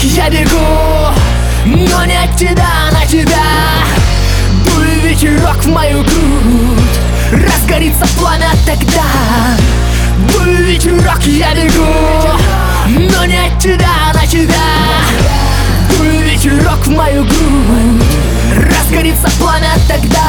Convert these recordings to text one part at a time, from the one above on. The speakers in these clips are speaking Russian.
я бегу, но не от тебя на тебя. Дуй ветерок в мою грудь, разгорится пламя тогда. Дуй ветерок, я бегу, но не от тебя на тебя. Дуй ветерок в мою грудь, разгорится пламя тогда.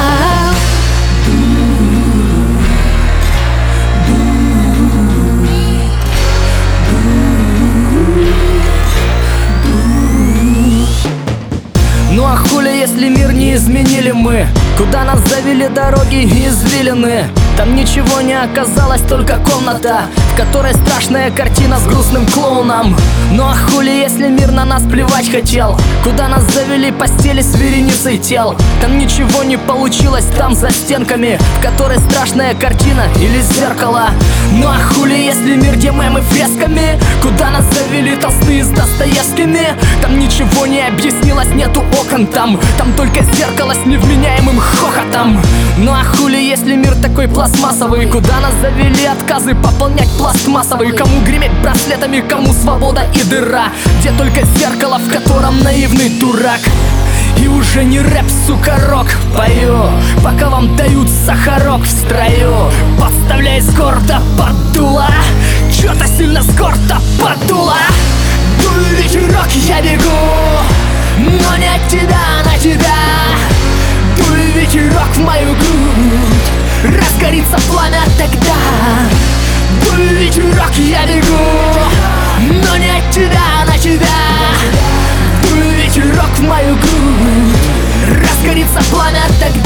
Ну а хули, если мир не изменили мы? Куда нас завели дороги и извилины? Там ничего не оказалось, только комната, в которой страшная картина с грустным клоуном. Ну а хули, если мир на нас плевать хотел? Куда нас завели постели с вереницей тел? Там ничего не получилось, там за стенками, в которой страшная картина или зеркало. Ну а хули, если мир, где мемы фресками? Куда нас завели толстые с Достоевскими? Там ничего не объяснилось, нету окон там только зеркало с невменяемым хохотом. Ну а хули, если мир такой пластмассовый? Куда нас завели отказы пополнять пластмассовый? Кому греметь браслетами, кому свобода и дыра, где только зеркало, в котором наивный дурак. И уже не рэп, сука, рок пою, пока вам дают сахарок в строю. Подставляй с горда подула, чё-то сильно с горда подула. Дуй ветерок, я бегу, но не от тебя на тебя. Дуй ветерок в мою грудь, разгорится пламя тогда. Дуй ветерок, я бегу, но не от тебя на тебя. Дуй ветерок в мою грудь, разгорится пламя тогда.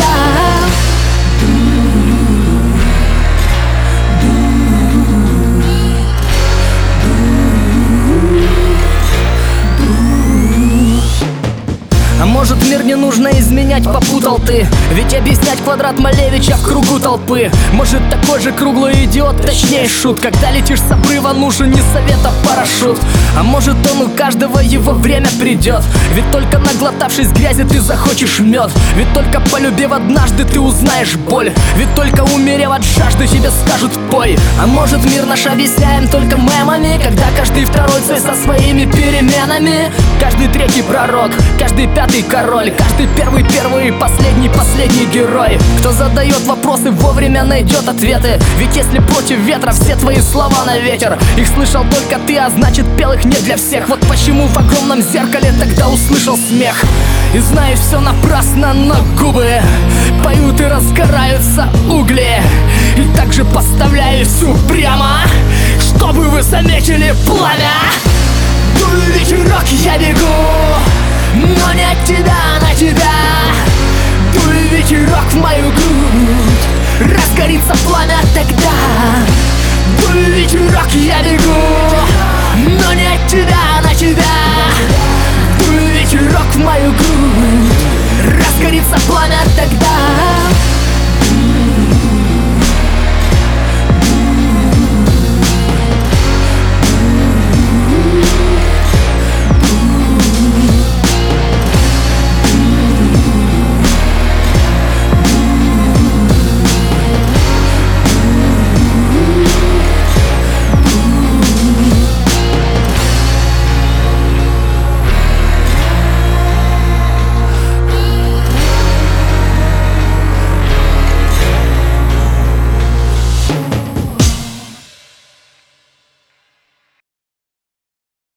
А может, мир не нужно изменять, попутал ты? Ведь объяснять квадрат Малевича в кругу толпы. Может, такой же круглый идиот, точнее шут. Когда летишь с обрыва, нужен не совет, а парашют. А может, он у каждого его время придет. Ведь только наглотавшись грязи, ты захочешь мед. Ведь только полюбив однажды, ты узнаешь боль. Ведь только умерев от жажды, тебе скажут пой. А может, мир наш объясняем только мемами, когда каждый второй царь со своими переменами. Каждый третий пророк, каждый пятый король, каждый первый и последний герой. Кто задает вопросы, вовремя найдет ответы. Ведь если против ветра, все твои слова на ветер. Их слышал только ты, а значит, пел их не для всех. Вот почему в огромном зеркале тогда услышал смех. И знаю, все напрасно, но губы поют и разгораются угли. И также поставляюсь упрямо, чтобы вы заметили пламя. Дуй ветерок, я бегу, но не от тебя на тебя. Дуй ветерок в мою грудь, разгорится пламя